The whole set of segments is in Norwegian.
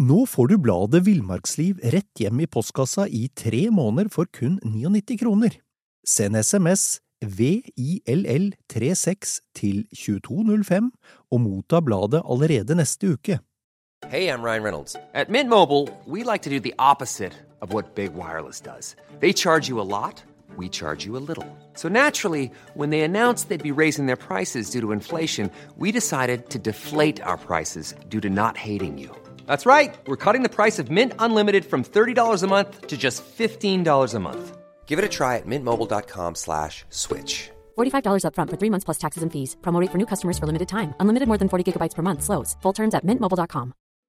Nå får du bladet Villmarksliv rett hjem I postkassa I 3 måneder for kun 99 kroner. Send SMS VILL36 til 2205 og motta bladet allerede neste uke. Hey, I'm Ryan Reynolds. At Mint Mobile, we like to do the opposite of what Big Wireless does. They charge you a lot, we charge you a little. So naturally, when they announced they'd be raising their prices due to inflation, we decided to deflate our prices due to not hating you. That's right. We're cutting the price of Mint Unlimited from $30 a month to just $15 a month. Give it a try at mintmobile.com/switch. $45 up front for 3 months plus taxes and fees. Promo rate for new customers for limited time. Unlimited more than 40 gigabytes per month. Slows full terms at mintmobile.com.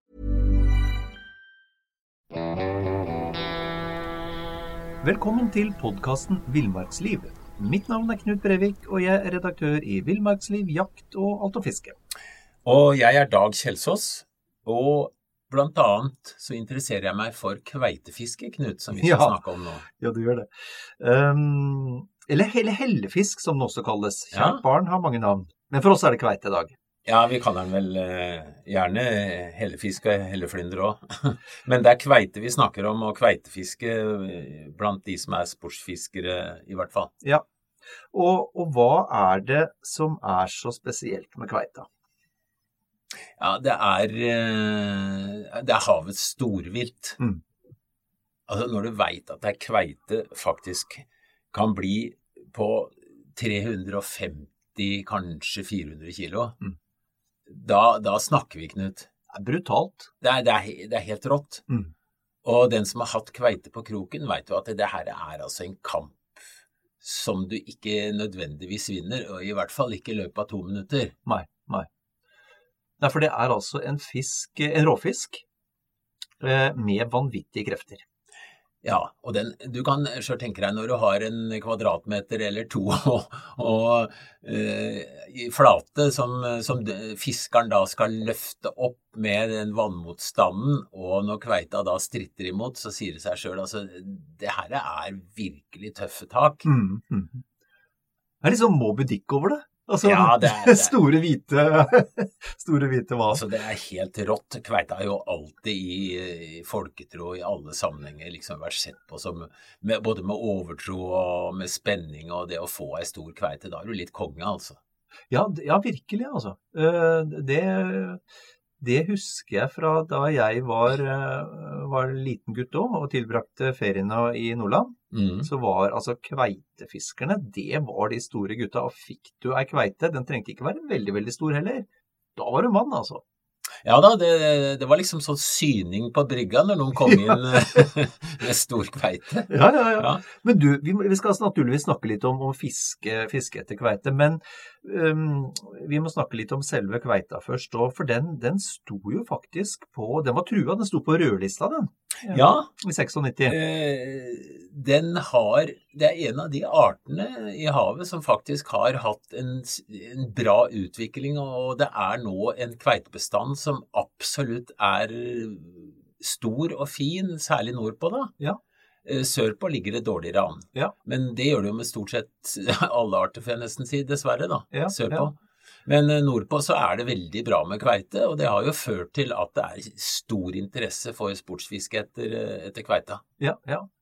Velkommen til podcasten Villmarksliv. Mitt navn Knut Brevik, og jeg redaktør I Villmarksliv, jakt og alt og fiske. Og jeg Dag Kjelsås, og blant annet så interesserer jeg meg for kveitefiske, Knut, som vi skal snakke om nå. Ja, du gjør det. Eller hellefisk, som det også kalles. Kjært barn har mange navn. Men for oss det kveite, Dag. Ja, vi kaller den vel gjerne hellefisk og helleflynder også. Men det kveite vi snakker om, og kveitefiske blant de som sportsfiskere I hvert fall. Ja, og hva det som så spesielt med kveita? Ja, det havets storvilt. Altså når du vet at det kveite faktisk kan bli på 350, kanskje 400 kilo, da snakker vi, Knut. Brutalt. Det helt rått. Og den som har hatt kveite på kroken vet jo at det her altså en kamp som du ikke nødvendigvis vinner, og I hvert fall ikke I løpet av 2 minutter. Nei. For det altså en råfisk med vanvittige krefter. Ja, og du kan selv tenke deg når du har en kvadratmeter eller 2 og I flate som fiskeren da skal løfte opp med den vannmotstanden, og når kveita da stritter imot, så sier det seg selv, altså, det her virkelig tøffe tak. Det litt sånn Moby Dick over det. Altså, ja, det store hvite hva? Altså, det helt rått. Kveita har jo alltid I folketro I alle sammenhenger liksom vært sett på som, både med overtro og med spenning, og det å få en stor kveite, da du litt konge, altså. Ja, virkelig, altså. Det husker jeg fra da jeg var liten gutt også, og tilbrakte feriene I Nordland. Så var altså kveitefiskerne, det var de store gutta, og fikk du en kveite, den trengte ikke være veldig, veldig stor heller. Da var du mann, altså. Ja da, det var liksom sånn syning på brygga når noen kom inn med stor kveite. Ja. Men du, vi skal naturligvis snakke litt om fiske etter kveite, men vi må snakke litt om selve kveita først, for den sto jo faktisk på, den var trua, den sto på rødlista den. Ja. I 96. Det en av de artene I havet som faktisk har hatt en bra utvikling, og det nå en kveitebestand som absolutt stor og fin, særlig nordpå da. Ja. Sørpå ligger det dårligere an. Ja. Men det gjør det jo med stort sett alle arter, for jeg nesten si, dessverre da, sørpå. Ja. Men nordpå så det veldig bra med kveite, og det har jo ført til at det stor interesse for sportsfiske etter kveita. Ja,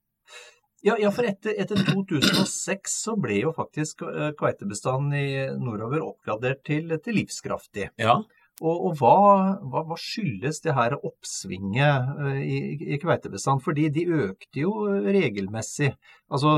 for etter 2006 så ble jo faktisk kveitebestanden I nordover oppgradert til livskraftig. Ja. Og hva skyldes det her oppsvinget I kveitebestand? Fordi de økte jo regelmessig. Altså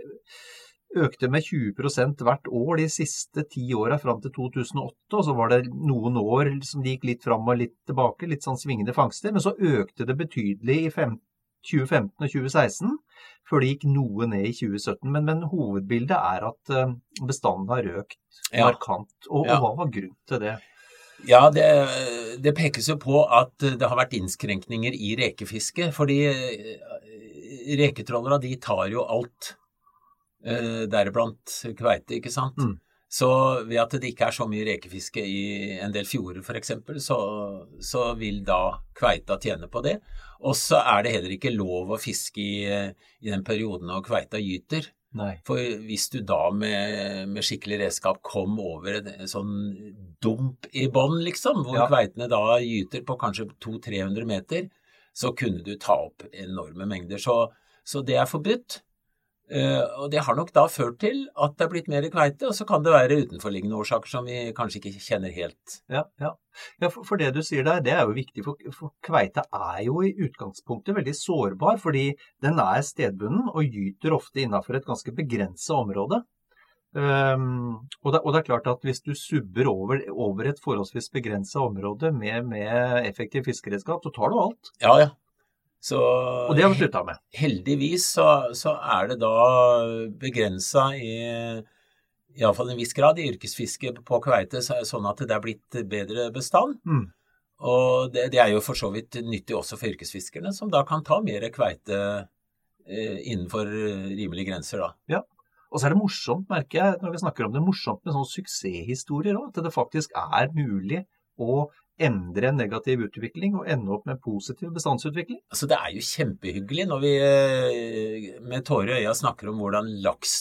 økte med 20% hvert år de siste 10 årene frem til 2008, og så var det noen år som de gikk litt frem og litt tilbake, litt sånn svingende fangster, men så økte det betydelig I 2015 og 2016, før det gikk noe ned I 2017, men hovedbildet at bestanden har økt markant, og hva var grunnen til det? Ja, det pekes jo på at det har vært innskrenkninger I rekefiske, fordi reketrollere, de tar jo alt, deriblant kveite, ikke sant? Så ved at det ikke så mye rekefiske I en del fjorder for eksempel, så vil da kveita tjene på det. Og så det heller ikke lov å fiske I den perioden når kveita gyter. Nei. For hvis du da med skikkelig redskap kom over en sånn dump I bånd liksom, hvor kveitene da gyter på kanskje 200-300 meter, så kunne du ta opp enorme mengder. Så det forbudt. Og det har nok da ført til at det blitt mer kveite, og så kan det være utenforliggende årsaker som vi kanskje ikke kjenner helt. Ja, for det du sier der, det jo viktig, for kveite jo i utgangspunktet veldig sårbar, fordi den stedbunden og gyter ofte innenfor et ganske begrenset område. Og det klart at hvis du subber over et forholdsvis begrenset område med effektiv fiskeredskap, så tar du alt. Ja. Og det har vi sluttet med. Heldigvis så det da begrenset i alle fall en viss grad i yrkesfiske på kveite, sånn at det blitt bedre bestand. Og det jo for så vidt nyttig også for yrkesfiskerne, som da kan ta mer kveite innenfor rimelige grenser da. Ja, og så det morsomt, merker jeg, når vi snakker om det, morsomt med sånne suksesshistorier også, at det faktisk mulig å endre en negativ utvikling og ende opp med positiv bestandsutvikling. Altså det jo kjempehyggelig når vi med tårer i øya snakker om hvordan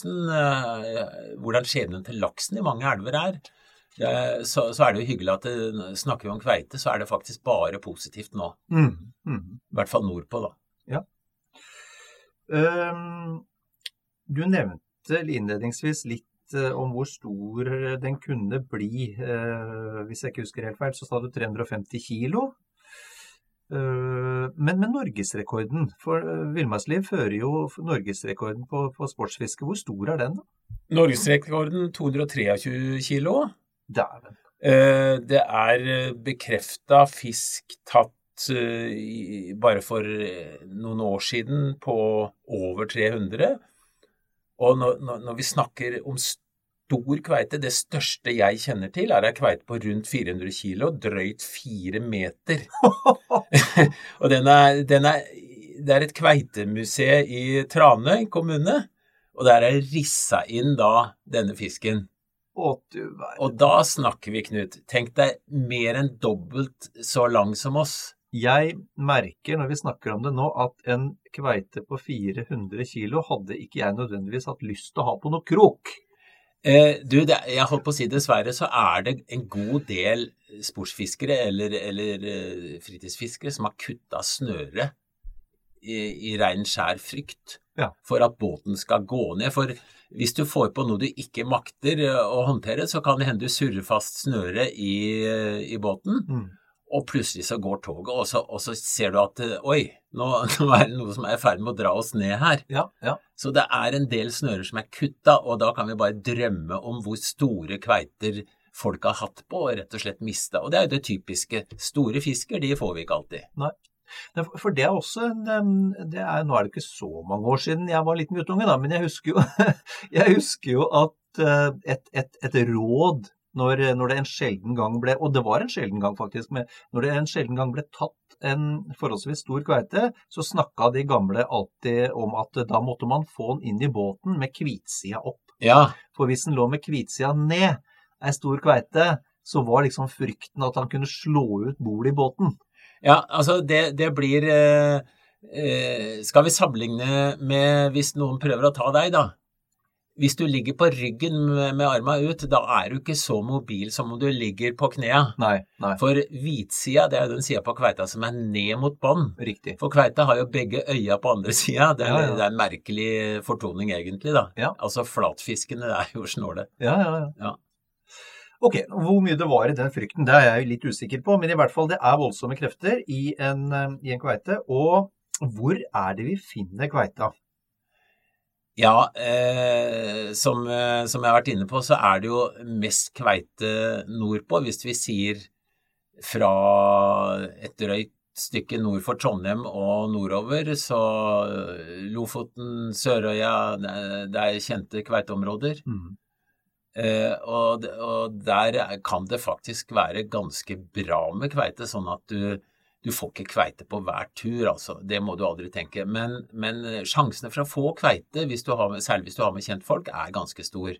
skjebnen til laksen i mange elver så det jo hyggelig at snakker vi om kveite, så det faktisk bare positivt nå. I hvert fall nordpå da. Ja. Du nevnte innledningsvis litt om hvor stor den kunne bli. Hvis jeg ikke husker helt feil, så sa du 350 kilo. Men Norgesrekorden, for Villmarksliv fører jo Norgesrekorden på sportsfiske. Hvor stor den da? Norgesrekorden 223 kilo. Dæven. Det bekreftet fisk tatt bare for noen år siden på over 300. Og når vi snakker om stor kveite, det største jeg kjenner til kveite på rundt 400 kilo, drøyt 4 meter. Og det et kveitemuseum i Tranøy kommune, og der risset inn da denne fisken. Og da snakker vi, Knut, tenk deg mer enn dobbelt så lang som oss. Jeg merker når vi snakker om det nå at en kveite på 400 kilo hadde ikke jeg nødvendigvis hatt lyst til å ha på noe krok. Jeg holdt på å si dessverre, så det en god del sportsfiskere eller fritidsfiskere som har kuttet snøre i ren skjær frykt for at båten skal gå ned. For hvis du får på noe du ikke makter å håndtere, så kan det hende du surrer fast snøre i båten. Og plutselig så går toget, og så ser du at, oi, nå det noe som i ferd med å dra oss ned her. Ja. Så det en del snører som kuttet, og da kan vi bare drømme om hvor store kveiter folk har hatt på, og rett og slett mistet. Og det jo det typiske. Store fisker, de får vi ikke alltid. Nei. For det også, nå det ikke så mange år siden jeg var liten guttunge da, men jeg husker jo at et råd når det en sjelden gang ble, og det var en sjelden gang faktisk, men når det en sjelden gang ble tatt en forholdsvis stor kveite, så snakket de gamle alltid om at da måtte man få den inn i båten med kvitsida opp. Ja. For hvis den lå med kvitsida ned, en stor kveite, så var liksom frykten at han kunne slå ut bol i båten. Ja, altså det blir, skal vi sammenligne med hvis noen prøver å ta deg da? Hvis du ligger på ryggen med armen ut, da du ikke så mobil som om du ligger på knea. Nei. For hvitsida, det den siden på kveita som ned mot bånd. Riktig. For kveita har jo begge øya på andre siden. Det en merkelig fortoning egentlig da. Ja. Altså flatfiskene, det jo snåle. Ja. Ok, hvor mye det var i den frykten, det jeg litt usikker på, men i hvert fall det voldsomme krefter i en kveite. Og hvor det vi finner kveita? Ja, som jeg har vært inne på, så det jo mest kveite nordpå, hvis vi sier fra et drøyt stykke nord for Trondheim og nordover, så Lofoten, Sørøya, det kjente kveiteområder. Og der kan det faktisk være ganske bra med kveite, sånn at du får ikke kveite på hver tur, altså. Det må du aldri tenke. Men sjansene for å få kveite, særlig hvis du har med kjent folk, ganske stor.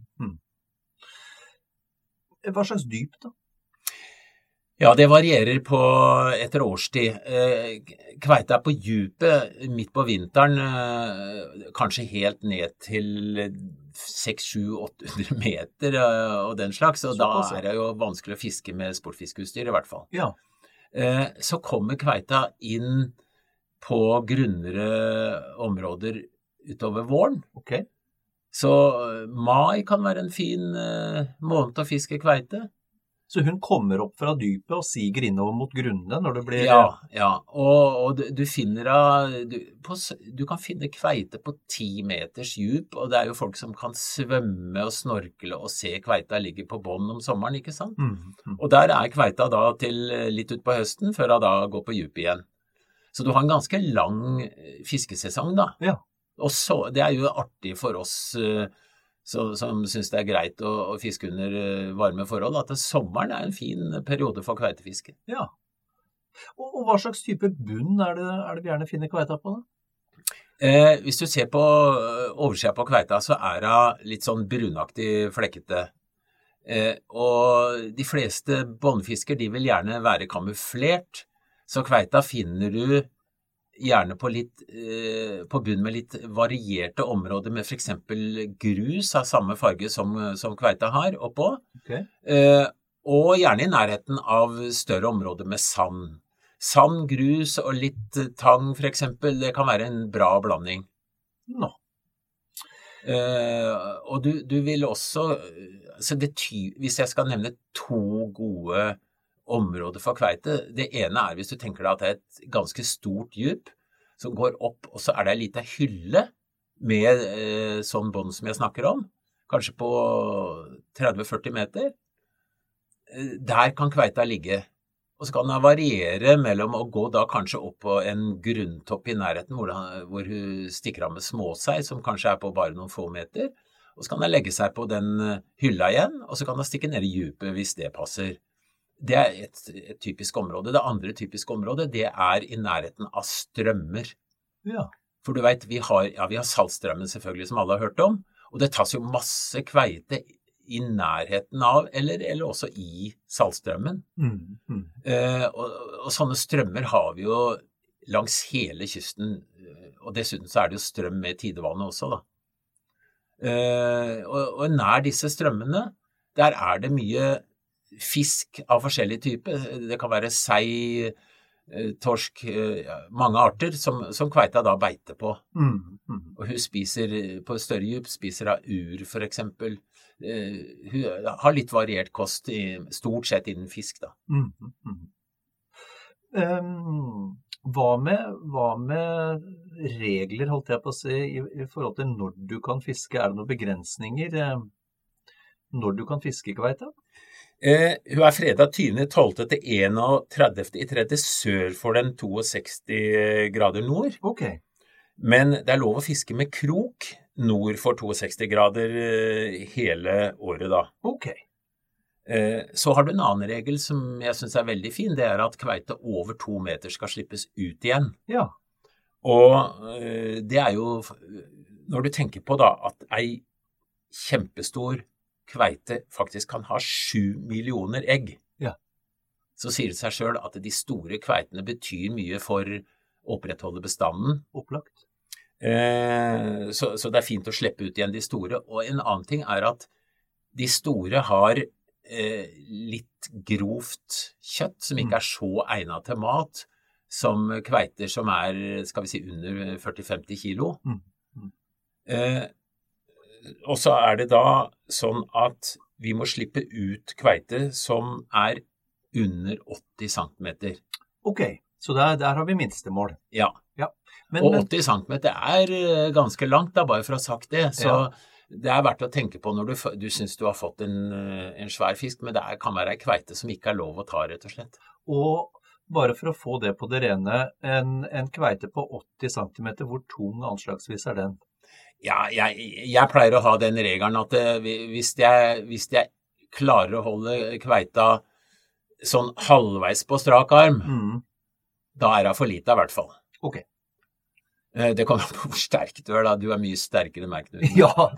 Hva slags dyp da? Ja, det varierer etter årstid. Kveite på djupet midt på vinteren, kanskje helt ned til 600-800 meter og den slags, og da det jo vanskelig å fiske med sportfiskeutstyr i hvert fall. Ja. så kommer kveita inn på grunnere områder utover våren. Ok. Så mai kan være en fin måned å fiske kveite. Så hun kommer opp fra dypet og siger innover mot grunnene når det blir... Ja. Og du finner du kan finne kveite på 10 meters djup, og det er jo folk som kan svømme og snorkle og se kveita ligge på bånd om sommeren, ikke sant? Og der kveita da til litt ut på høsten, før hun da går på djup igjen. Så du har en ganske lang fiskesesong da. Ja. Og så, det er jo artig for oss som synes det er greit å fiske under varme forhold, at sommeren er en fin periode for kveitefiske. Ja. Og hva slags type bunn er det vi gjerne finner kveita på da? Hvis du ser på oversiden på kveita, så det litt sånn brunaktig flekkete. Og de fleste båndfisker, de vil gjerne være kamuflert, så kveita finner du gjerne på bunn med litt varierte områder med for eksempel grus av samme farge som kveita har oppå. Okay. Og gjerne i nærheten av større områder med sand. Sand, grus og litt tang for eksempel, det kan være en bra blanding. Nå. Og du vil også, hvis jeg skal nevne 2 gode område for kveite. Det ene hvis du tenker deg at det et ganske stort djup som går opp, og så det en liten hylle med sånn bånd som jeg snakker om, kanskje på 30-40 meter. Der kan kveita ligge. Og så kan den variere mellom å gå da kanskje opp på en grunntopp i nærheten, hvor hun stikker av med småsei, som kanskje på bare noen få meter. Og så kan den legge seg på den hylla igjen, og så kan den stikke ned i djupet hvis det passer. Det et typisk område. Det andre typiske området, det i nærheten av strømmer. Ja. For du vet, vi har saltstrømmen selvfølgelig, som alle har hørt om, og det tas jo masse kveite i nærheten av, eller også i saltstrømmen. Og sånne strømmer har vi jo langs hele kysten, og dessuten så det jo strøm med tidevannet også da. Og nær disse strømmene, der det mye fisk av forskjellige typer. Det kan være sei, torsk, mange arter som kveita da beiter på. Og hun spiser, på større djup, spiser av ur for eksempel. Hun har litt variert kost, stort sett innen fisk da. Hva med regler, holdt jeg på å si, i forhold til når du kan fiske? Det noen begrensninger når du kan fiske kveita? Hun fredag 20.12. til 31.3. sør for den 62 grader nord. Ok. Men det lov å fiske med krok nord for 62 grader hele året da. Ok. Så har du en annen regel som jeg synes veldig fin, det at kveite over 2 meter skal slippes ut igjen. Ja. Og det jo, når du tenker på da, at en kjempestor kveite faktisk kan ha 7 millioner egg, ja. Så sier det seg selv at de store kveitene betyr mye for å opprettholde bestanden. Opplagt. Så det fint å slippe ut igjen de store. Og en annen ting at de store har litt grovt kjøtt, som ikke så egnet til mat, som kveiter som skal vi si, under 40-50 kilo. Og så det da sånn at vi må slippe ut kveite som under 80 centimeter. Ok, så der har vi minstemål. Ja. Og 80 centimeter ganske langt da, bare for å ha sagt det. Så det verdt å tenke på når du synes du har fått en svær fisk, men det kan være en kveite som ikke lov å ta, rett og slett. Og bare for å få det på det rene, en kveite på 80 centimeter, hvor tung anslagsvis den? Ja, jeg pleier å ha den regelen at hvis jeg klarer å holde kveita sånn halvveis på strak arm, da det for lite i hvert fall. Ok. Det kommer på hvor sterk du da. Du mye sterkere enn meg, Knut. Ja.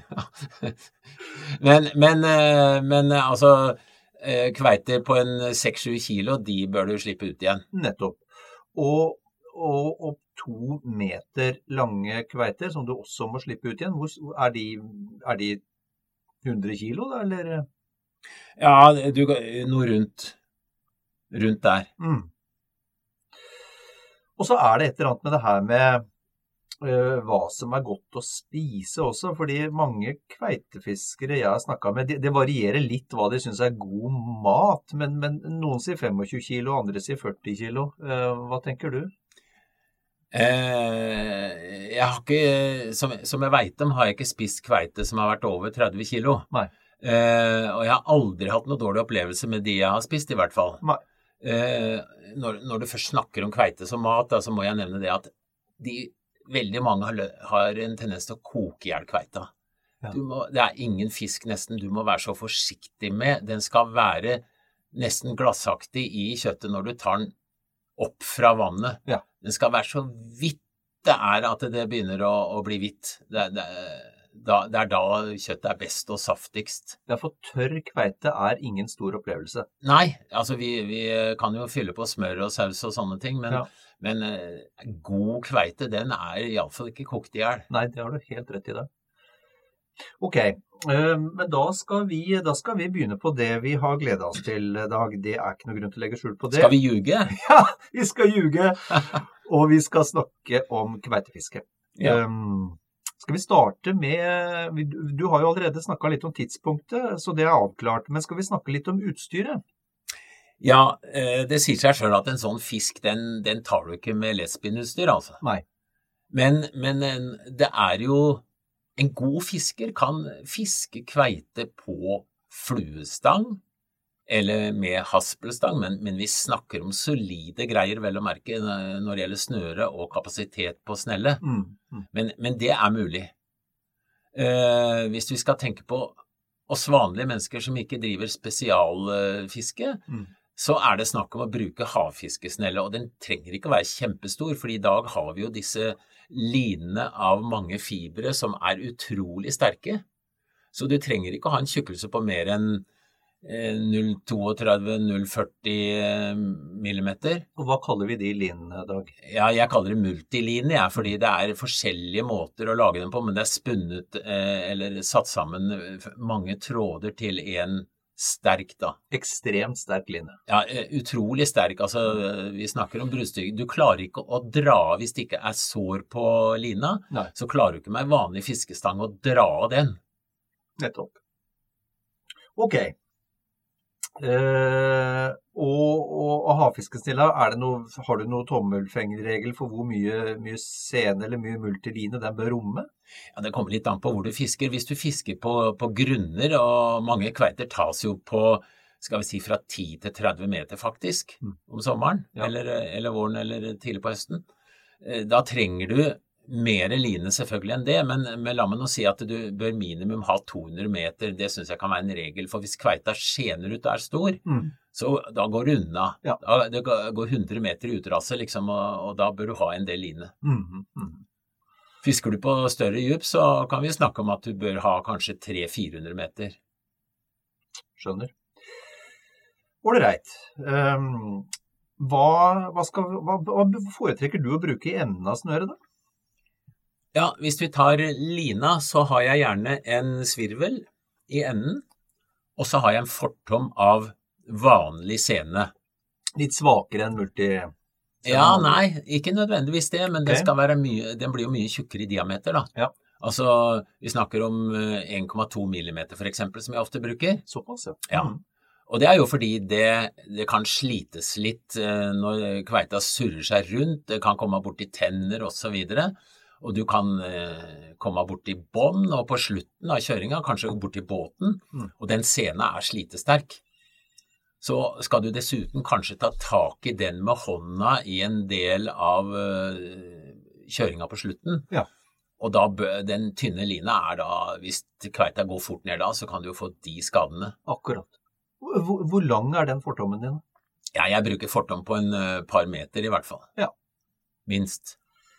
men altså, kveiter på en 6-7 kilo, de bør du slippe ut igjen. Nettopp. Og 2 meter lange kveiter, som du også må slippe ut igjen, de 100 kilo da, eller? Ja, noe rundt der. Og så det et eller annet med det her med hva som godt å spise også, fordi mange kveitefiskere jeg har snakket med, det varierer litt hva de synes god mat, men noen sier 25 kilo, andre sier 40 kilo. Hva tenker du? Jeg har ikke, som jeg vet om, har jeg ikke spist kveite som har vært over 30 kilo. Nei. Og jeg har aldri hatt noe dårlig opplevelse med de jeg har spist, i hvert fall. Nei. Når du først snakker om kveite som mat, så må jeg nevne det at veldig mange har en tendens til å koke ihjel kveita. Ja. Det ingen fisk nesten du må være så forsiktig med. Den skal være nesten glassaktig i kjøttet når du tar den opp fra vannet. Ja. Den skal være så vidt det at det begynner å bli hvitt. Det da kjøttet best og saftigst. Ja, for tørr kveite ingen stor opplevelse. Nei, altså vi kan jo fylle på smør og saus og sånne ting, men god kveite, den i alle fall ikke kokt ihjel. Nei, det har du helt rett i det. Ok, men da skal vi begynne på det vi har gledet oss til, Dag. Det ikke noe grunn til å legge skjul på det. Skal vi ljuge? Ja, vi skal ljuge, og vi skal snakke om kveitefiske. Ja. Skal vi starte med, du har jo allerede snakket litt om tidspunktet, så det avklart, men skal vi snakke litt om utstyret? Ja, det sier seg selv at en sånn fisk, den tar du ikke med lettspinnutstyr, altså. Nei. Men det jo, en god fisker kan fiske kveite på fluestang, eller med haspelstang, men vi snakker om solide greier, vel å merke, når det gjelder snøre og kapasitet på snelle. Men det mulig. Hvis vi skal tenke på oss vanlige mennesker som ikke driver spesialfiske, så det snakk om å bruke havfiskesnelle, og den trenger ikke å være kjempestor, for i dag har vi jo disse linene av mange fibre som utrolig sterke. Så du trenger ikke å ha en tjukkelse på mer enn 0,32-0,40 millimeter. Og hva kaller vi de linene, Dag? Ja, jeg kaller det multiline, fordi det forskjellige måter å lage dem på, men det spunnet eller satt sammen mange tråder til en sterk da. Ekstremt sterk line. Ja, utrolig sterk. Altså, vi snakker om brudstykke. Du klarer ikke å dra hvis det ikke sår på lina. Nei. Så klarer du ikke med en vanlig fiskestang å dra den. Nettopp. Ok. Og havfiskesnilla, har du noe tommelfingerregel for hvor mye sene eller mye multiline den bør romme? Ja, det kommer litt an på hvor du fisker. Hvis du fisker på grunner, og mange kveiter tas jo på, skal vi si, fra 10 til 30 meter faktisk, om sommeren, eller våren, eller tidlig på høsten. Da trenger du mer line selvfølgelig enn det, men la meg nå si at du bør minimum ha 200 meter, det synes jeg kan være en regel, for hvis kveita skjener ut og stor, så da går det unna. Ja. Det går 100 meter i utrasse, liksom, og da bør du ha en del line. Fisker du på større djup, så kan vi snakke om at du bør ha kanskje 300-400 meter. Skjønner. Ålreit. Hva foretrekker du å bruke i enden av snøret da? Ja, hvis vi tar lina, så har jeg gjerne en svirvel i enden, og så har jeg en fortom av vanlig sene. Litt svakere enn multi... Ja, nei, ikke nødvendigvis det, men den blir jo mye tjukkere i diameter da. Ja. Altså, vi snakker om 1,2 millimeter for eksempel, som jeg ofte bruker. Såpass, ja. Ja. Og det jo fordi det kan slites litt når kveita surrer seg rundt, det kan komme bort i tenner og så videre, og du kan komme bort i bånd, og på slutten av kjøringen kanskje bort i båten, og den sena slitesterk. Så skal du dessuten kanskje ta tak i den med hånda i en del av kjøringen på slutten. Ja. Og da den tynne lina da, hvis kveita går fort ned da, så kan du jo få de skadene. Akkurat. Hvor lang den fortommen din? Ja, jeg bruker fortom på en par meter i hvert fall. Ja. Minst.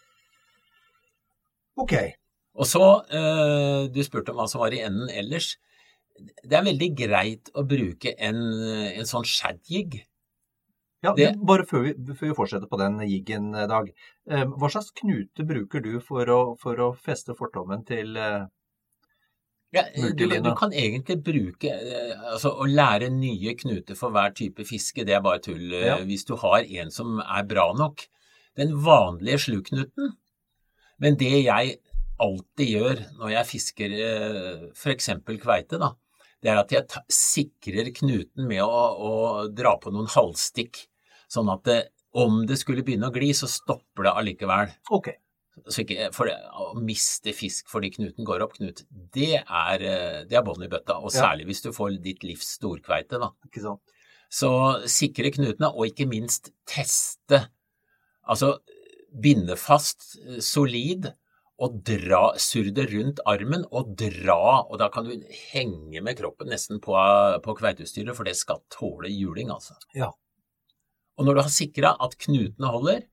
Ok. Og så, du spurte om hva som var i enden ellers. Det veldig greit å bruke en sånn shad-jig. Ja, bare før vi fortsetter på den jiggen, Dag. Hva slags knute bruker du for å feste fortommen til multilina? Du kan egentlig bruke, altså å lære nye knuter for hver type fiske, det bare tull. Ja. Hvis du har en som bra nok, den vanlige sluknuten. Men det jeg alltid gjør når jeg fisker for eksempel kveite da, det at jeg sikrer knuten med å dra på noen halvstikk, sånn at om det skulle begynne å gli, så stopper det allikevel. Ok. Så ikke, for å miste fisk fordi knuten går opp, Knut, det er bånd i bøtta, og særlig hvis du får ditt livs storkveite da. Ikke sant? Så sikre knutene, og ikke minst teste, altså binde fast solid, og surre rundt armen, og dra, og da kan du henge med kroppen nesten på kveiteutstyret, for det skal tåle juling, altså. Ja. Og når du har sikret at knutene holder,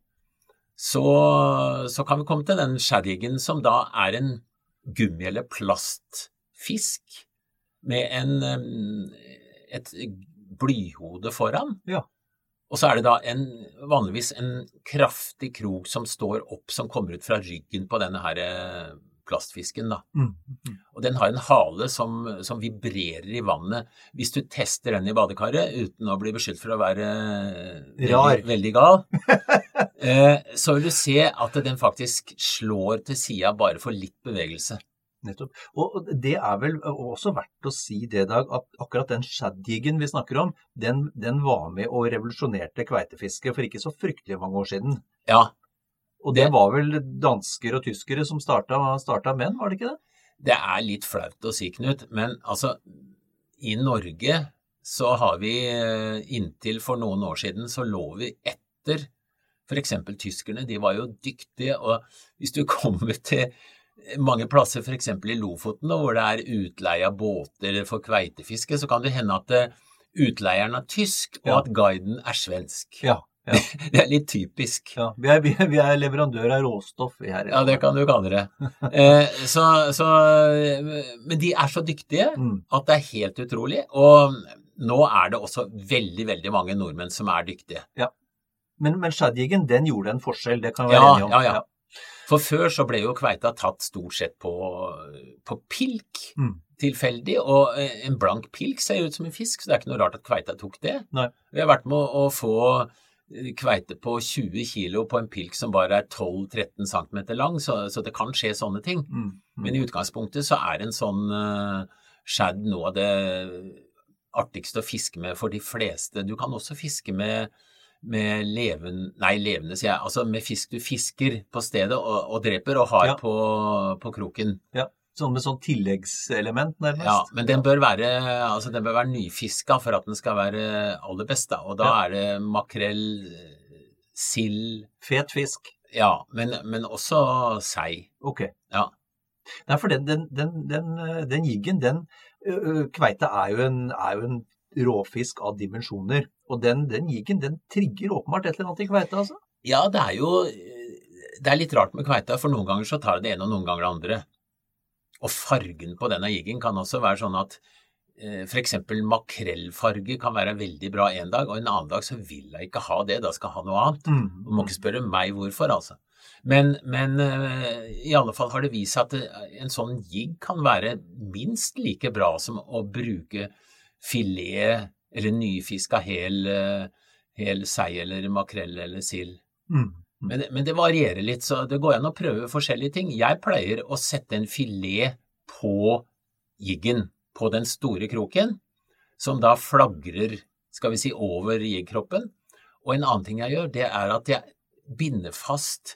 så kan vi komme til den shadjiggen som da en gummi- eller plastfisk med et blyhode foran. Ja. Og så det da vanligvis en kraftig krok som står opp, som kommer ut fra ryggen på denne her plastfisken da. Og den har en hale som vibrerer i vannet. Hvis du tester den i badekaret, uten å bli beskyldt for å være veldig gal, så vil du se at den faktisk slår til siden bare for litt bevegelse. Nettopp. Og det vel også verdt å si det, Dag, at akkurat den shadjiggen vi snakker om, den var med og revolusjonerte kveitefiske for ikke så fryktelig mange år siden. Ja. Og det var vel dansker og tyskere som startet med den, var det ikke det? Det litt flaut å si, Knut, men altså, i Norge så har vi inntil for noen år siden så lå vi etter, for eksempel tyskerne, de var jo dyktige, og hvis du kommer til mange plasser, for eksempel i Lofoten, hvor det utleie av båter for kveitefiske, så kan det hende at utleieren tysk, og at guiden svensk. Ja. Ja. Det litt typisk. Ja, vi leverandør av råstoff her. Ja, det kan du kalle det. Men de så dyktige at det helt utrolig, og nå det også veldig, veldig mange nordmenn som dyktige. Ja, men shadjiggen, den gjorde en forskjell, det kan vi være enige om. Ja. For før så ble jo kveita tatt stort sett på pilk, tilfeldig, og en blank pilk ser ut som en fisk, så det ikke noe rart at kveita tok det. Nei. Vi har vært med å få kveite på 20 kilo på en pilk som bare 12-13 cm lang, så det kan skje sånne ting. Men i utgangspunktet så en sånn shad noe av det artigste å fiske med for de fleste. Du kan også fiske med levende, sier jeg, altså med fisk du fisker på stedet og dreper og har på kroken. Ja, sånn med sånn tilleggselement nærmest. Ja, men den bør være nyfiska for at den skal være aller best da, og da det makrell, sild. Fet fisk. Ja, men også sei. Ok. Ja. Nei, for den jiggen, kveite jo en råfisk av dimensjoner, og den jiggen, den trigger åpenbart et eller annet i kveite, altså? Ja, det litt rart med kveite, for noen ganger så tar det ene og noen ganger det andre. Og fargen på denne jiggen kan også være sånn at for eksempel makrellfarge kan være veldig bra en dag, og en annen dag så vil jeg ikke ha det, da skal jeg ha noe annet. Du må ikke spørre meg hvorfor, altså. Men i alle fall har det vist at en sånn jigg kan være minst like bra som å bruke filet eller nyfiska hel sei eller makrell eller sild. Men det varierer litt, så det går an å prøve forskjellige ting. Jeg pleier å sette en filet på jiggen, på den store kroken, som da flagrer, skal vi si, over jiggkroppen. Og en annen ting jeg gjør, det at jeg binder fast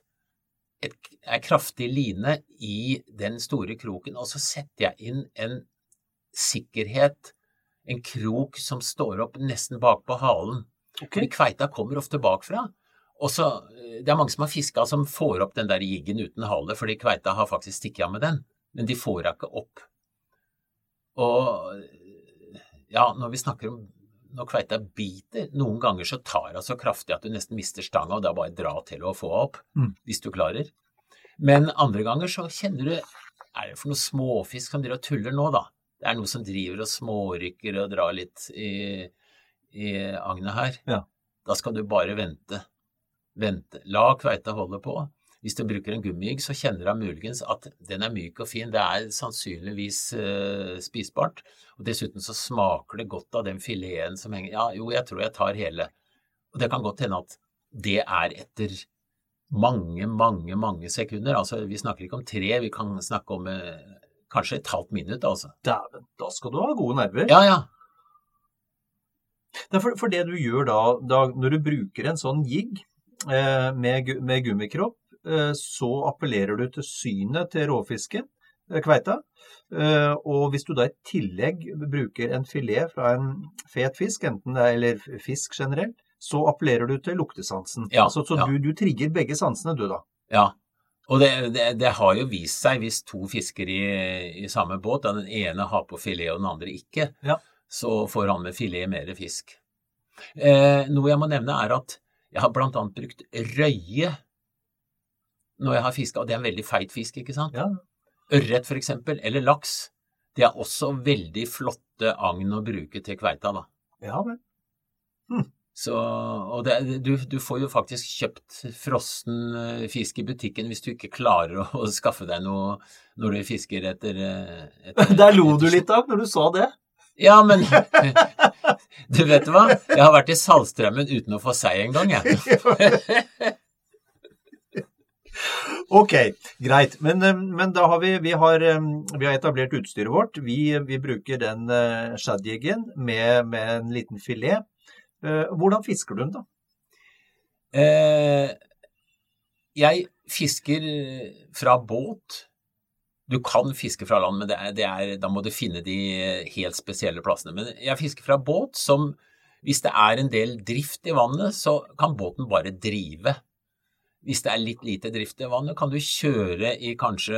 en kraftig line i den store kroken, og så setter jeg inn en sikkerhet, en krok som står opp nesten bak på halen. Fordi kveita kommer ofte bakfra. Og så, det mange som har fisket som får opp den der jiggen uten hale, fordi kveita har faktisk stikket av med den, men de får ikke opp. Og ja, når vi snakker om når kveita biter, noen ganger så tar det så kraftig at du nesten mister stanga, og det bare dra til å få opp, hvis du klarer. Men andre ganger så kjenner du, det for noe småfisk som driver og tuller nå da? Det noe som driver og smårykker og drar litt i agnet her. Ja. Da skal du bare vente. La kveita holde på. Hvis du bruker en gummijigg, så kjenner du muligens at den myk og fin. Det sannsynligvis spisbart. Og dessuten så smaker det godt av den fileten som henger. Ja, jo, jeg tror jeg tar hele. Og det kan godt hende at det etter mange sekunder. Altså, vi snakker ikke om 3, vi kan snakke om kanskje et halvt minutt, altså. Dæven, da skal du ha gode nerver. Ja. For det du gjør da når du bruker en sånn jigg med gummikropp, så appellerer du til synet til råfisken, kveita, og hvis du da i tillegg bruker en filet fra en fet fisk, enten det er eller fisk generelt, så appellerer du til luktesansen. Ja, så du trigger begge sansene du da. Ja, og det har jo vist seg hvis 2 fisker i samme båt, den ene har på filet og den andre ikke, så får han med filet mer fisk. Noe jeg må nevne er at jeg har blant annet brukt røye når jeg har fisket, og det er en veldig feit fisk, ikke sant? Ja. Ørret for eksempel, eller laks, det er også veldig flotte agn å bruke til kveita da. Ja, vel. Så, og du får jo faktisk kjøpt frossen fisk i butikken hvis du ikke klarer å skaffe deg noe når du fisker etter Der lo du litt av når du sa det. Ja, men du vet hva? Jeg har vært i Saltstraumen uten å få sei en gang, jeg. Ok, greit. Men da har vi har etablert utstyret vårt. Vi bruker den shadjiggen med en liten filet. Hvordan fisker du den da? Jeg fisker fra båt. Du kan fiske fra land, men da må du finne de helt spesielle plassene. Men jeg fisker fra båt som, hvis det er en del drift i vannet, så kan båten bare drive. Hvis det er litt lite drift i vannet, kan du kjøre i kanskje,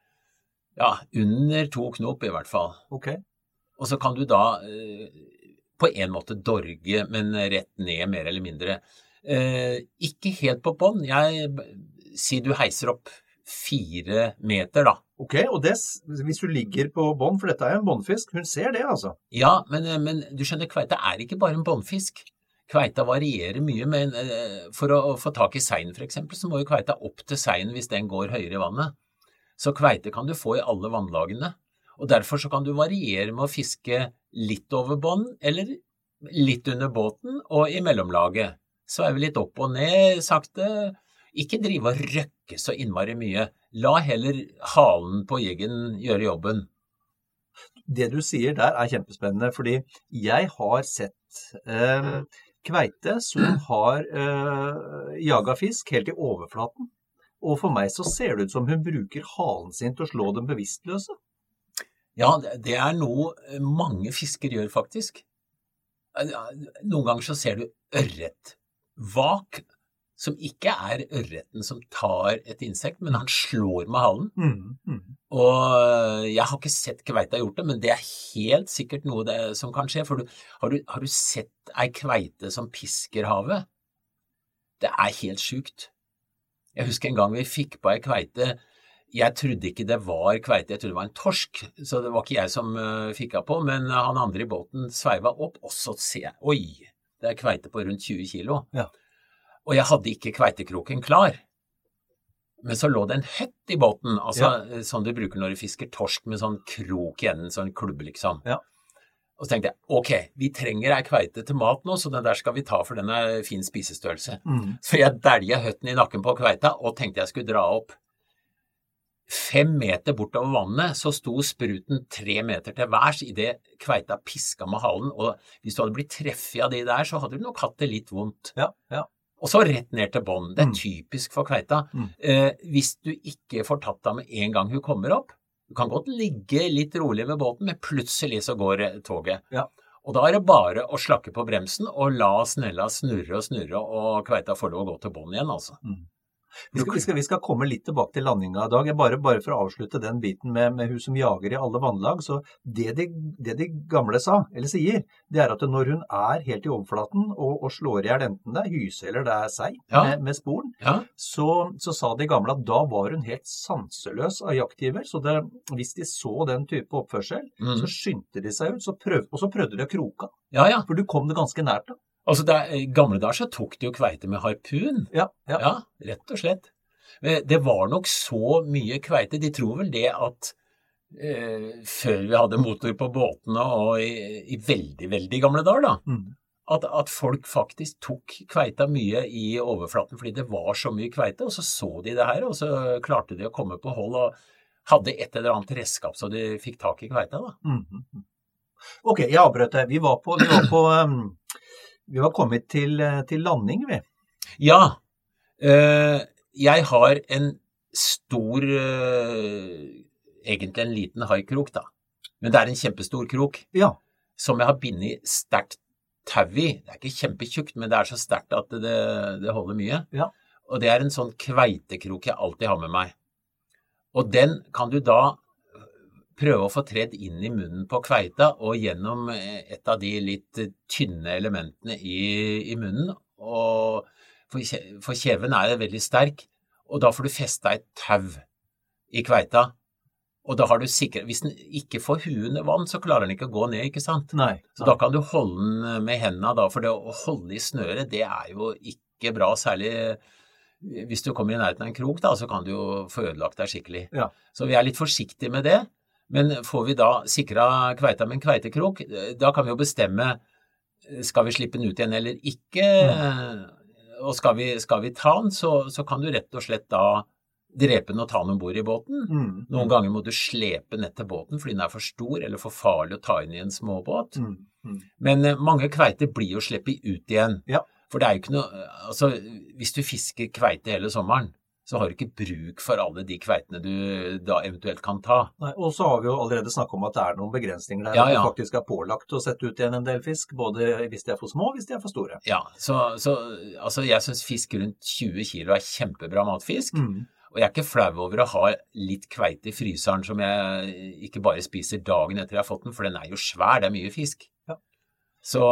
under 2 knop i hvert fall. Ok. Og så kan du da på en måte dorge, men rett ned mer eller mindre. Ikke helt på bånd. Si du heiser opp 4 meter da. Ok, og hvis du ligger på bånd, for dette er en båndfisk, hun ser det altså. Ja, men du skjønner, kveita er ikke bare en båndfisk. Kveita varierer mye, men for å få tak i seien for eksempel, så må jo kveita opp til seien hvis den går høyere i vannet. Så kveite kan du få i alle vannlagene, og derfor så kan du variere med å fiske litt over bånd, eller litt under båten, og i mellomlaget. Så er vi litt opp og ned, sakte. Ikke drive og røkke så innmari mye. La heller halen på jiggen gjøre jobben. Det du sier der er kjempespennende, fordi jeg har sett kveite som har jaget fisk helt i overflaten. Og for meg så ser det ut som hun bruker halen sin til å slå dem bevisstløse. Ja, det er noe mange fisker gjør faktisk. Noen ganger så ser du ørret vak, som ikke er ørreten som tar et insekt, men han slår med halen. Og jeg har ikke sett kveita gjort det, men det er helt sikkert noe som kan skje. For har du sett ei kveite som pisker havet? Det er helt sykt. Jeg husker en gang vi fikk på ei kveite. Jeg trodde ikke det var kveite, jeg trodde det var en torsk, så det var ikke jeg som fikk på, men han andre i båten sveiva opp, og så ser jeg, oi, det er kveite på rundt 20 kilo. Ja. Og jeg hadde ikke kveitekroken klar. Men så lå det en høtt i båten, altså sånn du bruker når du fisker torsk med sånn krok i enden, sånn klubbe liksom. Ja. Og så tenkte jeg, ok, vi trenger ei kveite til mat nå, så den der skal vi ta, for den er fin spisestørrelse. Så jeg dælja høtten i nakken på kveita, og tenkte jeg skulle dra opp. 5 meter bortover vannet, så sto spruten 3 meter til værs i det kveita piska med halen, og hvis du hadde blitt treffet av de der, så hadde du nok hatt det litt vondt. Ja, ja. Og så rett ned til bånd. Det er typisk for kveita. Hvis du ikke får tatt deg med en gang hun kommer opp, du kan godt ligge litt rolig ved båten, men plutselig så går toget. Ja. Og da er det bare å slakke på bremsen og la snella snurre og snurre, og kveita får lov å gå til bånd igjen, altså. Vi skal komme litt tilbake til landinga i dag. Bare for å avslutte den biten med hun som jager i alle vannlag, så det de gamle sa, eller sier, det er at når hun er helt i overflaten og slår i hjel enten det er hyse eller det er sei med sporen, så sa de gamle at da var hun helt sanseløs av jaktiver, så hvis de så den type oppførsel, så skyndte de seg ut, og så prøvde de å kroka. Ja. For du kom det ganske nært da. Altså, i gamle dager så tok de jo kveite med harpun. Ja, rett og slett. Men det var nok så mye kveite. De tror vel det at før vi hadde motor på båtene og i veldig, veldig gamle dager da, at folk faktisk tok kveita mye i overflaten, fordi det var så mye kveite, og så de det her, og så klarte de å komme på hold, og hadde et eller annet redskap, så de fikk tak i kveita da. Ok, jeg avbrøt deg. Vi var kommet til landing, vi. Ja, jeg har en stor, egentlig en liten haikrok da, men det en kjempestor krok, som jeg har bindet sterkt tau i. Det ikke kjempetjukt, men det så sterkt at det holder mye. Og det en sånn kveitekrok jeg alltid har med meg. Og den kan du da prøve å få tredd inn i munnen på kveita, og gjennom et av de litt tynne elementene i munnen, og for kjeven det veldig sterk, og da får du festet et tau i kveita, og da har du sikkert, hvis den ikke får huet under vann, så klarer den ikke å gå ned, ikke sant? Nei. Så da kan du holde den med hendene da, for det å holde i snøret, det jo ikke bra, særlig hvis du kommer i nærheten av en krok da, så kan du jo få ødelagt deg skikkelig. Ja. Så vi litt forsiktige med det, men får vi da sikret kveita med en kveitekrok, da kan vi jo bestemme, skal vi slippe den ut igjen eller ikke, og skal vi ta den, så kan du rett og slett da drepe den og ta den ombord i båten. Noen ganger må du slepe ned til båten, fordi den for stor eller for farlig å ta inn i en småbåt. Men mange kveiter blir jo sleppet ut igjen. Ja. For det jo ikke noe, altså hvis du fisker kveite hele sommeren, så har du ikke bruk for alle de kveitene du da eventuelt kan ta. Nei, og så har vi jo allerede snakket om at det noen begrensninger der, at du faktisk pålagt å sette ut igjen en del fisk, både hvis de for små og hvis de for store. Ja, så altså jeg synes fisk rundt 20 kilo kjempebra matfisk, og jeg ikke flau over å ha litt kveite i fryseren som jeg ikke bare spiser dagen etter jeg har fått den, for den jo svær, det mye fisk. Ja. Så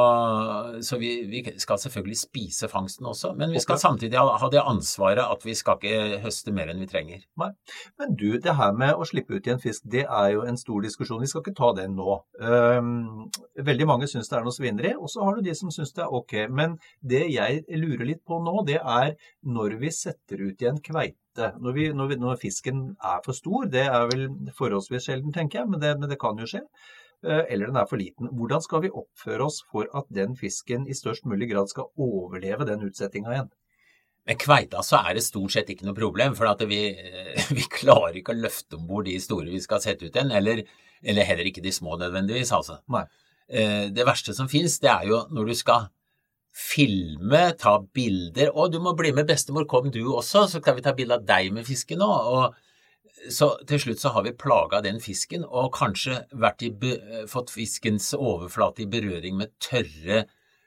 vi skal selvfølgelig spise fangsten også, men vi skal samtidig ha det ansvaret at vi skal ikke høste mer enn vi trenger. Nei, men du, det her med å slippe ut igjen fisk, det jo en stor diskusjon. Vi skal ikke ta den nå. Veldig mange synes det noe svineri, og så har du de som synes det ok. Men det jeg lurer litt på nå, det når vi setter ut igjen kveite. Når fisken for stor, det vel forholdsvis sjelden, tenker jeg, men det kan jo skje. Eller den for liten. Hvordan skal vi oppføre oss for at den fisken i størst mulig grad skal overleve den utsettingen igjen? Med kveita så det stort sett ikke noe problem, for at vi klarer ikke å løfte ombord de store vi skal sette ut igjen, eller heller ikke de små nødvendigvis, altså. Nei. Det verste som finnes, det jo når du skal filme, ta bilder, og du må bli med bestemor, kom du også, så kan vi ta bilder av deg med fisken nå, og så til slutt så har vi plaget den fisken, og kanskje fått fiskens overflate i berøring med tørre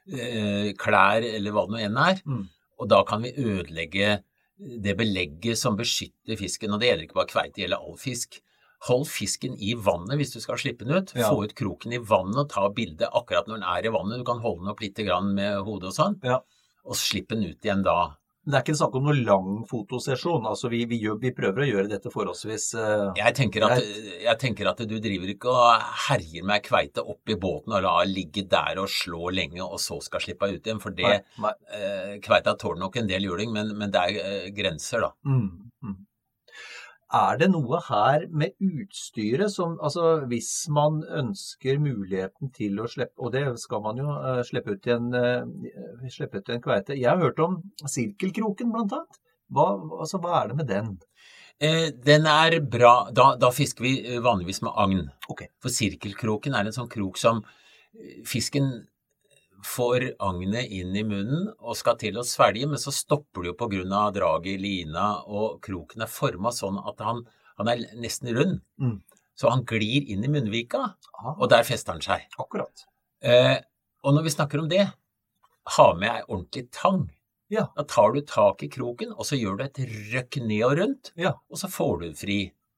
klær, eller hva det nå og da kan vi ødelegge det belegget som beskytter fisken, og det gjelder ikke bare kveite, det gjelder all fisk. Hold fisken i vannet hvis du skal slippe den ut, få ut kroken i vannet og ta bildet akkurat når den i vannet, du kan holde den opp litt grann med hodet og sånn, og slippe den ut igjen da. Det ikke snakk om noen lang fotosesjon, altså vi prøver å gjøre dette forholdsvis Jeg tenker at du driver ikke og herjer med kveite opp i båten og ligge der og slå lenge og så skal slippe ut igjen, for det kveita tåler nok en del juling, men det grenser da. Det noe her med utstyret som, altså hvis man ønsker muligheten til å slippe, og det skal man jo slippe ut en kveite. Jeg har hørt om sirkelkroken blant annet. Hva det med den? Den bra, da fisker vi vanligvis med agn. Okay. For sirkelkroken en sånn krok som fisken får agnet inn i munnen og skal til å svelge, men så stopper det jo på grunn av draget i lina, og kroken formet sånn at han nesten rund. Så han glir inn i munnvika, og der fester han seg. Akkurat. Og når vi snakker om det, ha med en ordentlig tang. Ja. Da tar du tak i kroken, og så gjør du et røkk ned og rundt, og så får du fri.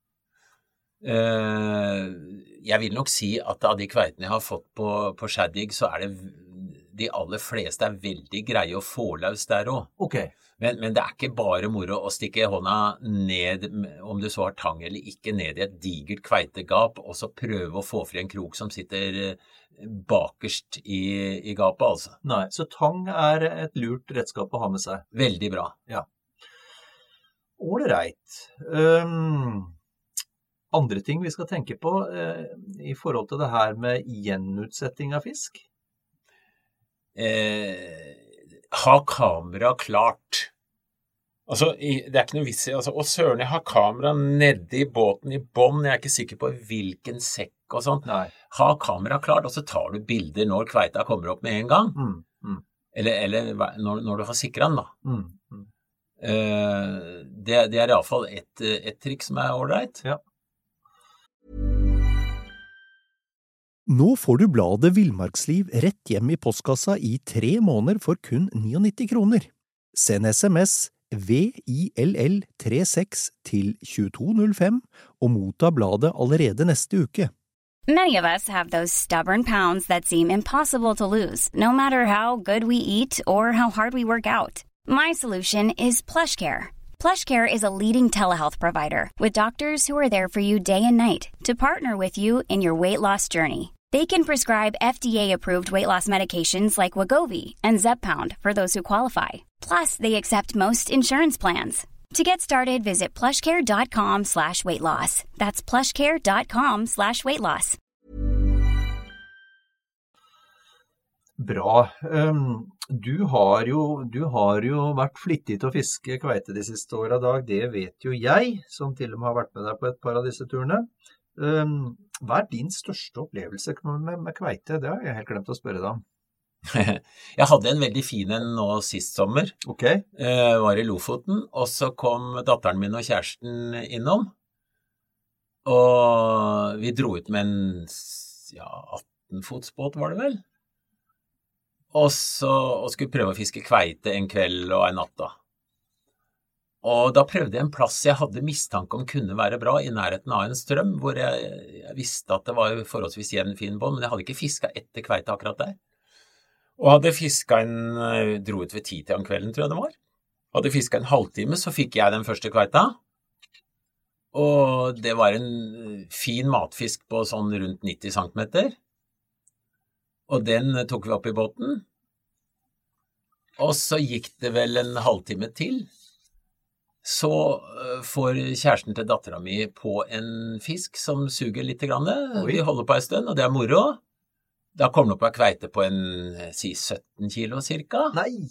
Jeg vil nok si at av de kveitene jeg har fått på Skjædig, så det de aller fleste veldig greie å få løs der også. Okay. Men det ikke bare moro å stikke hånda ned, om du så har tang eller ikke, ned i et digert kveitegap, og så prøve å få fri en krok som sitter bakerst i gapet, altså. Nei, så tang et lurt redskap å ha med seg. Veldig bra. Ja. Ålreit. Andre ting vi skal tenke på i forhold til det her med gjenutsetting av fisk? ha kamera klart. Altså, det ikke noe vits i, altså, og søren, jeg har kamera nede I båten I bånd, jeg ikke sikker på hvilken sekk og sånt. Nei. Ha kamera klart, og så tar du bilder når kveita kommer opp med en gang. Eller når du har sikret den, da. Det I alle fall et trikk som alright. Ja. Nå får du bladet Villmarksliv rett hjem I postkassa I 3 måneder for kun 99 kroner. Send SMS VILL36 til 2205 og motta bladet allerede neste uke. Many of us have those stubborn pounds that seem impossible to lose, no matter how good we eat or how hard we work out. My solution is PlushCare. PlushCare is a leading telehealth provider with doctors who are there for you day and night to partner with you in your weight loss journey. They can prescribe FDA-approved weight loss medications like Wegovy and Zepbound for those who qualify. Plus, they accept most insurance plans. To get started, visit plushcare.com/weightloss. That's plushcare.com/weightloss. Bra. Du har jo vært flittig til å fiske kveite de siste årene, Dag. Det vet jo jeg, som til og med har vært med deg på et par av disse turene. Hva din største opplevelse med kveite? Det har jeg helt glemt å spørre deg om. Jeg hadde en veldig fin en nå sist sommer. Ok. Var I Lofoten, og så kom datteren min og kjæresten innom. Og vi dro ut med en 18-fotsbåt, var det vel? Og skulle prøve å fiske kveite en kveld og en natt da. Og da prøvde jeg en plass jeg hadde mistanke om kunne være bra I nærheten av en strøm, hvor jeg visste at det var forholdsvis jevn fin bånd, men jeg hadde ikke fisket etter kveite akkurat der. Og hadde fisket dro ut ved 10 om kvelden, tror jeg det var. Hadde fisket en halvtime, så fikk jeg den første kveita. Og det var en fin matfisk på sånn rundt 90 centimeter. Og den tok vi opp I båten. Og så gikk det vel en halvtime til. Så får kjæresten til datteren min på en fisk som suger litt grann. Vi holder på en stund, og det moro. Da kommer det opp en kveite på 17 kilo cirka. Nei!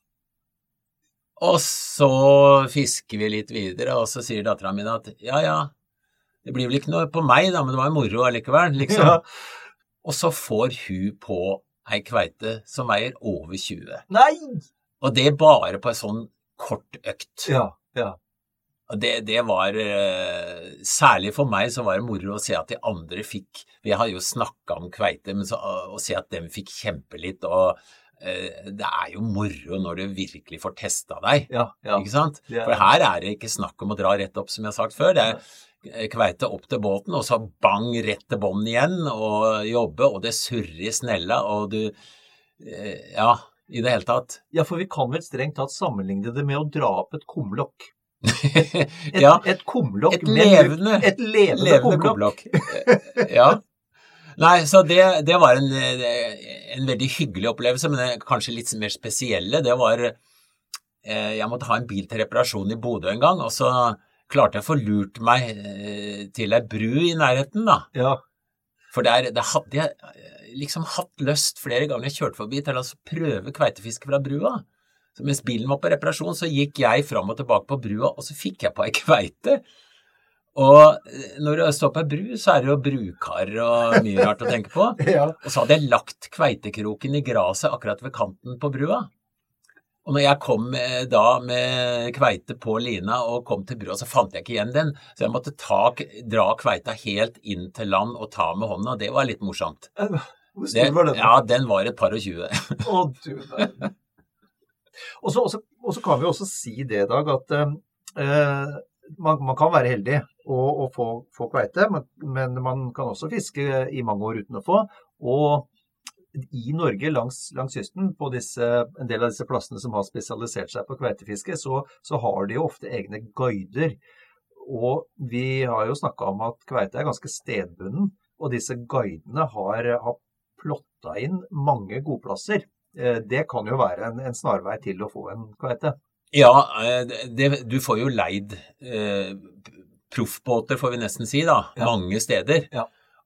Og så fisker vi litt videre, og så sier datteren min at ja, det blir vel ikke noe på meg da, men det var moro allikevel, liksom. Ja. Og så får hun på en kveite som veier over 20. Nei! Og det bare på en sånn kort økt. Ja. Og det var, særlig for meg så var det moro å se at de andre fikk, vi har jo snakket om kveite, men å se at de fikk kjempe litt, og det jo moro når du virkelig får testet deg, ikke sant? For her det ikke snakk om å dra rett opp, som jeg har sagt før, det kveite opp til båten, og så bang rett til bånden igjen, og jobbe, og det surrer I snella, og du, I det hele tatt. Ja, for vi kan vel strengt tatt sammenligne det med å dra opp et kumlokk. Et kumlokk. Et levende kumlokk. Ja. Nei, så det var en veldig hyggelig opplevelse, men kanskje litt mer spesielle. Det var, jeg måtte ha en bil til reparasjon I Bodø en gang, og så klarte jeg å få lurt meg til en bru I nærheten da. Ja. For det hadde jeg liksom hatt lyst flere ganger jeg kjørte forbi til å prøve kveitefiske fra brua. Så mens bilen var på reparasjon, så gikk jeg fram og tilbake på brua, og så fikk jeg på en kveite. Og når du står på en bru, så det jo brukar og mye rart å tenke på. Ja. Og så hadde jeg lagt kveitekroken I graset akkurat ved kanten på brua. Og når jeg kom da med kveite på lina og kom til brua, så fant jeg ikke igjen den. Så jeg måtte dra kveita helt inn til land og ta med hånda, og det var litt morsomt. Hvor stor var den? Ja, den var et par og 20. Og så kan vi også si det, Dag, at man kan være heldig å få kveite, men man kan også fiske I mange år uten å få. Og I Norge langs kysten, på en del av disse plassene som har spesialisert seg på kveitefiske, så har de jo ofte egne guider. Og vi har jo snakket om at kveite ganske stedbunden, og disse guidene har plottet inn mange godplasser. Det kan jo være en snarvei til å få en kveite. Ja, du får jo leid proffbåter, får vi nesten si da, mange steder. Ja.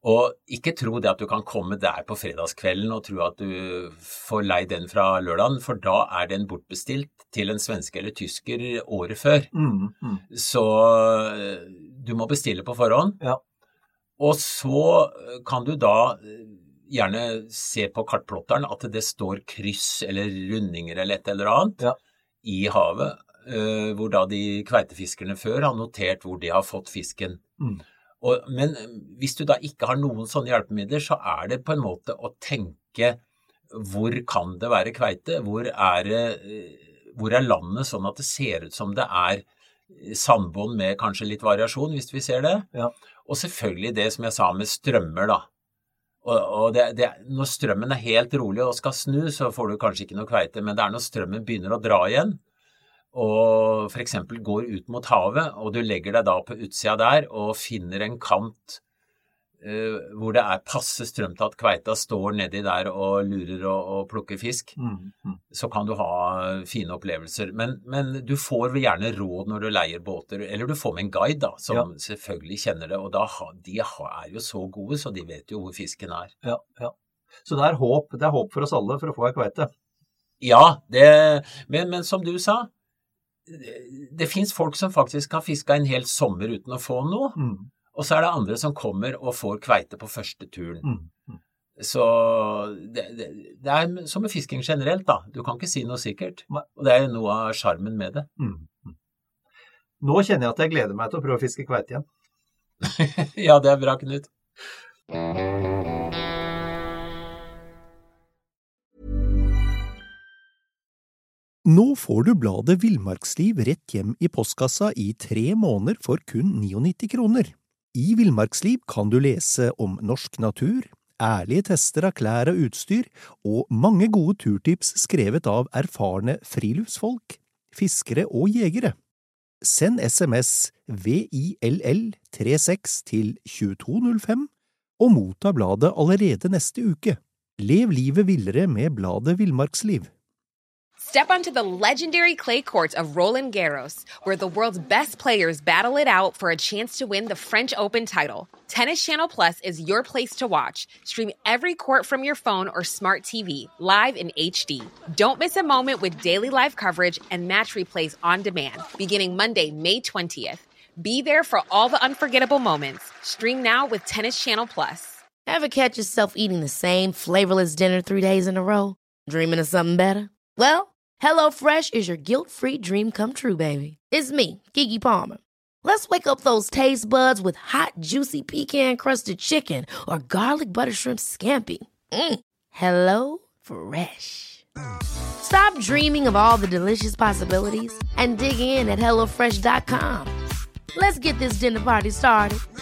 Og ikke tro det at du kan komme der på fredagskvelden og tro at du får leid den fra lørdagen, for da den bortbestilt til en svenske eller tysker året før. Så du må bestille på forhånd. Ja. Og så kan du da gjerne se på kartplotteren at det står kryss eller rundinger eller et eller annet i havet, hvor da de kveitefiskerne før har notert hvor de har fått fisken. Men hvis du da ikke har noen sånne hjelpemidler, så det på en måte å tenke hvor kan det være kveite, hvor landet sånn at det ser ut som det sandbånd med kanskje litt variasjon, hvis vi ser det. Ja. Og selvfølgelig det som jeg sa med strømmer da. Og når strømmen helt rolig og skal snu, så får du kanskje ikke noe kveite, men det når strømmen begynner å dra igjen, og for eksempel går ut mot havet, og du legger deg da på utsida der, og finner en kant hvor det passe strøm til at kveita står nedi der og lurer og plukker fisk, så kan du ha fine opplevelser. Men du får gjerne råd når du leier båter, eller du får med en guide da, som selvfølgelig kjenner det, og de jo så gode, så de vet jo hvor fisken Ja. Så det håp for oss alle for å få en kveite? Ja, men som du sa, det finnes folk som faktisk har fisket en hel sommer uten å få noe, og så det andre som kommer og får kveite på første turen. Så det som med fisking generelt da, du kan ikke si noe sikkert, og det noe av charmen med det. Nå kjenner jeg at jeg gleder meg til å prøve å fiske kveite igjen. Ja, det bra, Knut. Nå får du bladet Villmarksliv rett hjem i postkassa i 3 måneder for kun 99 kroner. I Villmarksliv kan du lese om norsk natur, ærlige tester av klær og utstyr, og mange gode turtips skrevet av erfarne friluftsfolk, fiskere og jegere. Send SMS VILL36 til 2205 og motta bladet allerede neste uke. Lev livet villere med bladet Villmarksliv. Step onto the legendary clay courts of Roland Garros, where the world's best players battle it out for a chance to win the French Open title. Tennis Channel Plus is your place to watch. Stream every court from your phone or smart TV, live in HD. Don't miss a moment with daily live coverage and match replays on demand, beginning Monday, May 20th. Be there for all the unforgettable moments. Stream now with Tennis Channel Plus. Ever catch yourself eating the same flavorless dinner 3 days in a row? Dreaming of something better? Well, HelloFresh is your guilt-free dream come true, baby. It's me, Keke Palmer. Let's wake up those taste buds with hot, juicy pecan-crusted chicken or garlic butter shrimp scampi. HelloFresh. Stop dreaming of all the delicious possibilities and dig in at HelloFresh.com. Let's get this dinner party started.